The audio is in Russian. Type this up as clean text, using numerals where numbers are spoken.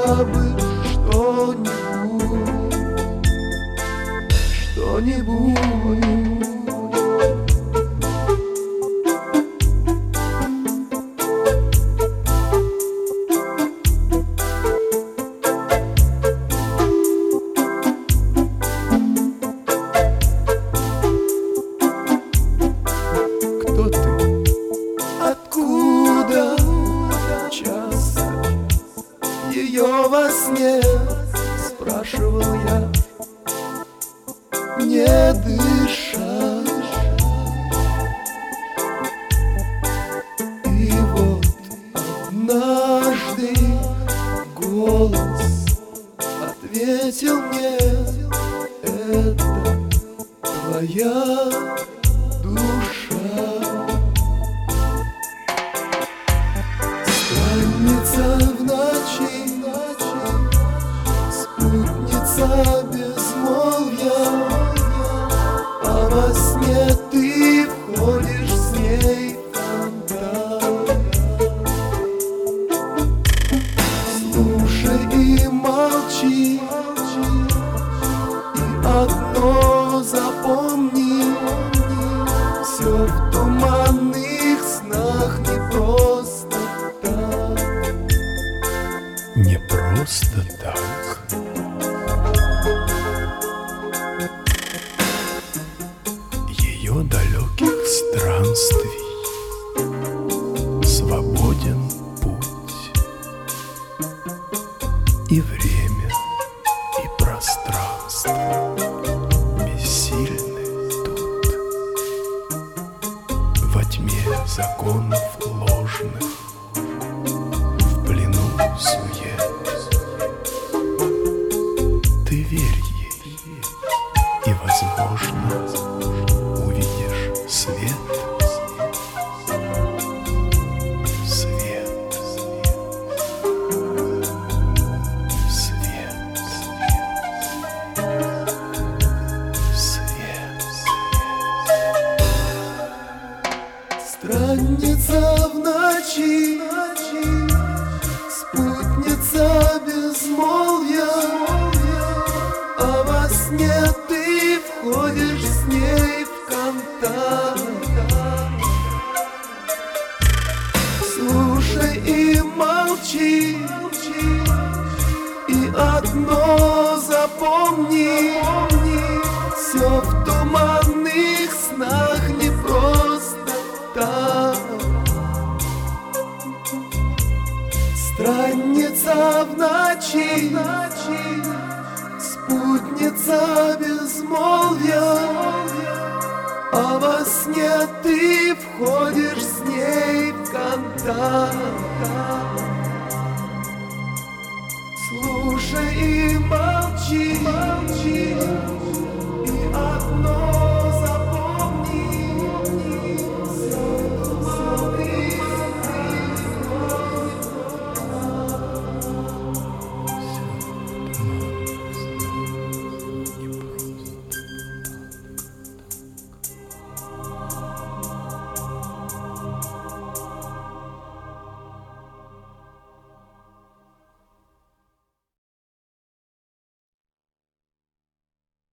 хотя бы что-нибудь, что-нибудь. Кто ты? Откуда? Часто ее во сне спрашивал я, не дыша. И вот однажды голос ответил мне: это твоя душа. Странница в ночи, спутница безмолвия, а во сне ты входишь с ней в контакт. Слушай и молчи, и одно запомни: все в туманных снах не просто так. Не просто так. Ее далеких странствий свободен путь, и время, и пространство бессильны тут. Во тьме законов ложных, в плену сует. Ты верь ей, и, возможно, увидишь свет. Свет. Свет. Свет. Странница в ночи, спутница безмолвия, а во сне ты входишь с ней в контакт. Слушай и молчи, и одно запомни: все в туманных снах не просто так. Странница в ночи, спутница безмолвия, а во сне ты входишь с ней в контакт. Слушай и молчи,